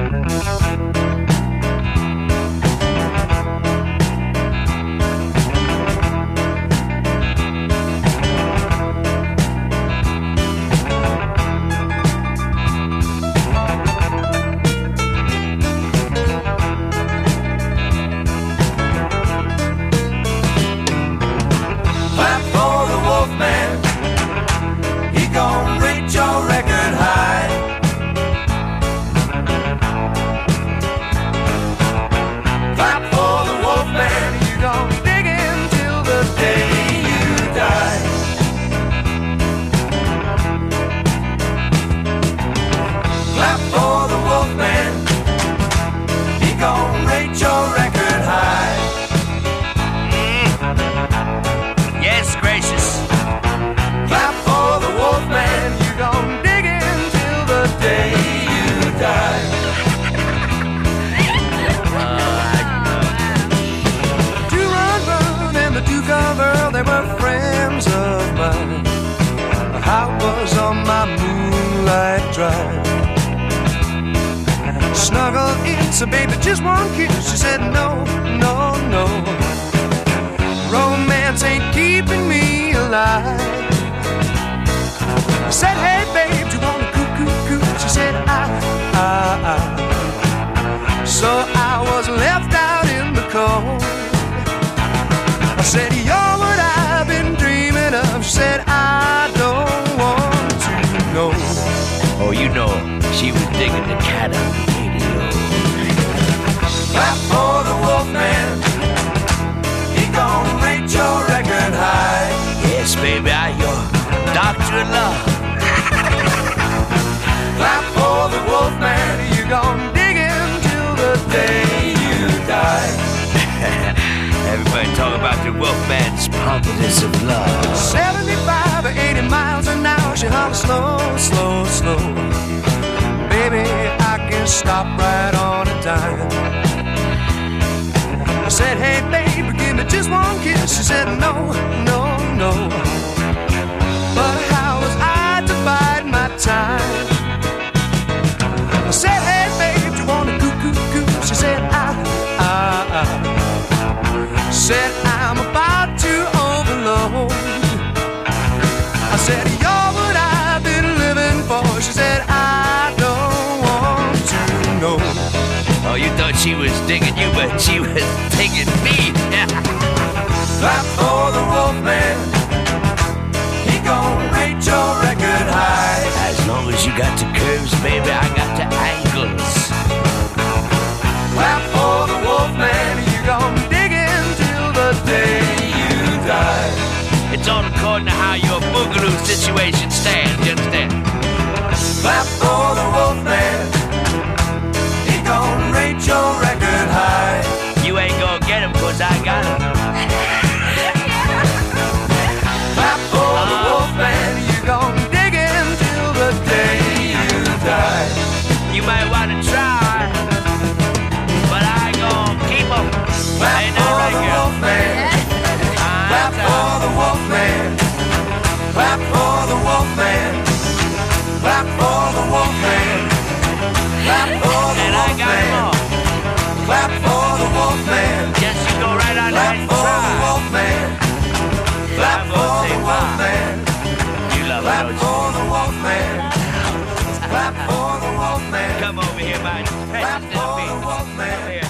drive. Snuggle in, so baby, just one kiss. She said, no, no, no. Romance ain't keeping me alive. I said, hey, babe, do you want to coo-coo-coo? She said, I. So I was left out in the cold. I said, you're what I've been dreaming of. She said, I don't want to know. Oh, you know, she was digging the cat on the radio. Clap for the Wolfman. He gon' rate your record high. Yes, baby, I'm your doctor in love. Clap for the Wolfman. You gon' dig him till the day you die. Everybody talk about the Wolfman's pompous of love. 75 or 80 miles an hour, she hollers slow, slow, slow. Baby, I can stop right on a dime. I said, hey, baby, give me just one kiss. She said, no, no, no. But how was I to bide my time? I said, hey, babe, do you want to coo-coo-coo? She said, said, I'm about to overload. I said, you're what I've been living for. She said, I don't want to know. Oh, you thought she was digging you, but she was digging me. Clap for the Wolfman. He gon' rate your record high. As long as you got the curves, baby, I got the angles. Clap for the Wolfman. You gon' dig in till the day you die. It's all according to how your boogaloo situation stands, you understand? Clap for the Wolfman. He gon' rate your record high. You ain't gonna get him, cause I got him. Clap for the Wolfman. You gon' dig in till the day you die. You might wanna try, but I ain't gonna keep him. Clap ain't that for right, the girl? Wolfman. Clap for the Wolfman. Clap for the Wolfman. Clap for the Wolfman. Clap for the And I got him Wolfman. all. Clap for the Wolfman. Yes, you go right on Clap ahead and for the try. Wolfman. Clap I'm for gonna the say why. Wolfman. You love it, Clap don't you? for the Wolfman. Clap for the Wolfman. Come over here, man. Clap Precious for little the bit. Wolfman. Here.